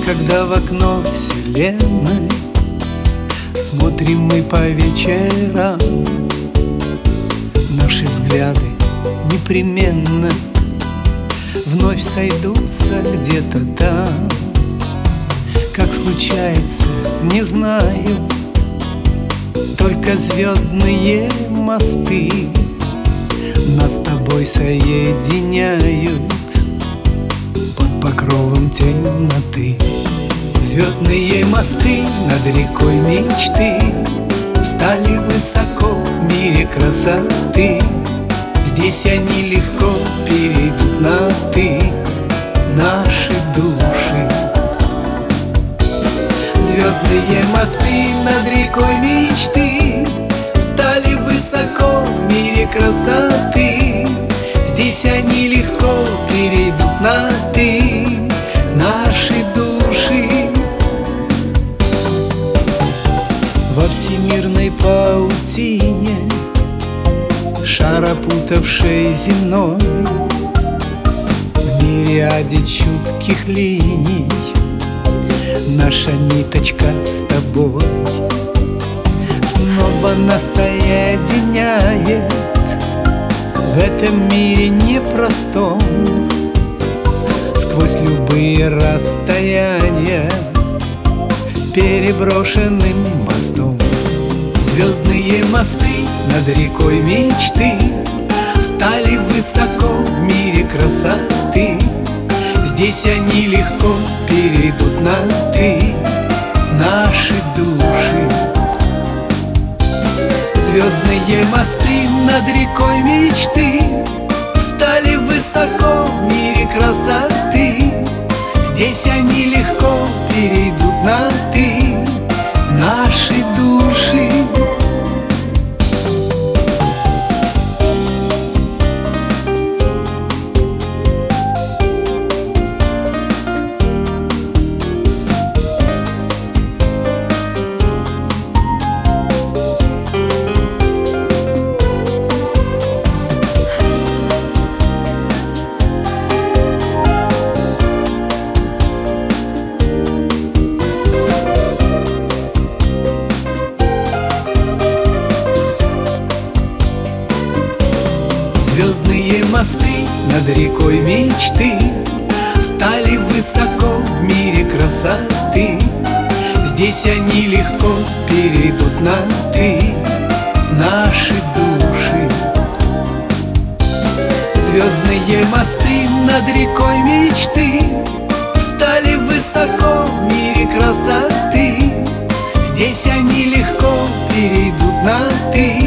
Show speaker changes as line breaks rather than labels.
Когда в окно вселенной смотрим мы по вечерам, наши взгляды непременно вновь сойдутся где-то там. Как случается, не знаю, только звездные мосты нас с тобой соединяют под покровом темноты. Звездные мосты над рекой мечты встали высоко в мире красоты. Здесь они легко перейдут на «ты», наши души. Звездные мосты над рекой мечты встали высоко в мире красоты. Здесь они легко перейдут на «ты», наши души. Во всемирной паутине шар, опутавшей земной, в мириаде чутких линий наша ниточка с тобой снова нас соединяет в этом мире непростом, сквозь любые расстояния переброшенным мостом. Звездные мосты над рекой мечты встали высоко в мире красоты. Здесь они легко перейдут на «ты», наши души. Звездные мосты над рекой мечты встали высоко в мире красоты. Здесь они легко перейдут на «ты», наши души. Звездные мосты над рекой мечты встали высоко в мире красоты. Здесь они легко перейдут на «ты», наши души. Звездные мосты над рекой мечты встали высоко в мире красоты. Здесь они легко перейдут на «ты»,